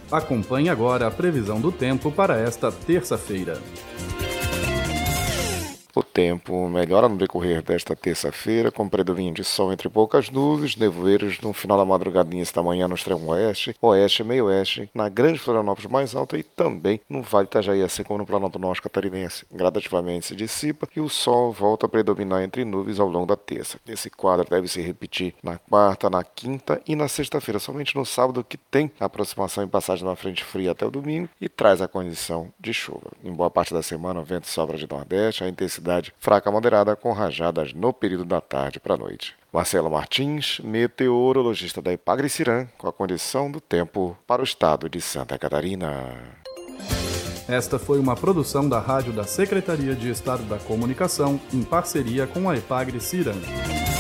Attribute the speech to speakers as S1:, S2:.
S1: Acompanhe agora a previsão do tempo para esta terça-feira.
S2: O tempo melhora no decorrer desta terça-feira, com predomínio de sol entre poucas nuvens, nevoeiros no final da madrugadinha esta manhã no extremo oeste, oeste e meio-oeste, na Grande Florianópolis mais alta e também no Vale Itajaí, assim como no Planalto Norte Catarinense. Gradativamente se dissipa e o sol volta a predominar entre nuvens ao longo da terça. Esse quadro deve se repetir na quarta, na quinta e na sexta-feira, somente no sábado que tem aproximação e passagem da frente fria até o domingo e traz a condição de chuva. Em boa parte da semana, o vento sopra de nordeste, a intensidade fraca a moderada com rajadas no período da tarde para a noite. Marcelo Martins, meteorologista da Ipagre-Ciran, com a condição do tempo para o estado de Santa Catarina.
S1: Esta foi uma produção da Rádio da Secretaria de Estado da Comunicação, em parceria com a Ipagre-Ciran.